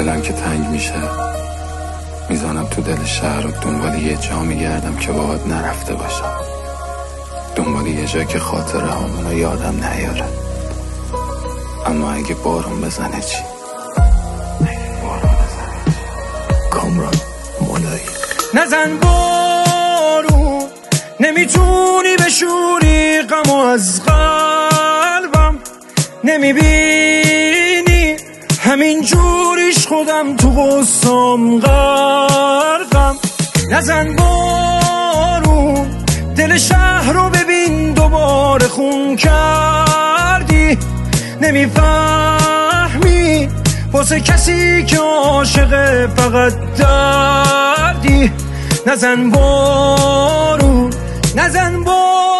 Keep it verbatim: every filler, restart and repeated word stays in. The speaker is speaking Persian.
دلم که تنگ میشه میزنم تو دل شهر و دنبال یه جا میگردم که باهات نرفته باشم، دنبال یه جا که خاطره هامونو یادم نیاره. اما اگه بارون بزنه چی؟ بارون بزنه چی؟ کامران مولایی. نزن بارون، نمیتونی بشوری غمو از قلبم، نمیبینی همین جوریش خودم تو غصام غرقم. نزن بارون، دل شهر رو ببین دوباره خون کردی، نمیفهمی واسه کسی که عاشق فقط دردی. نزن بارون، نزن بارون.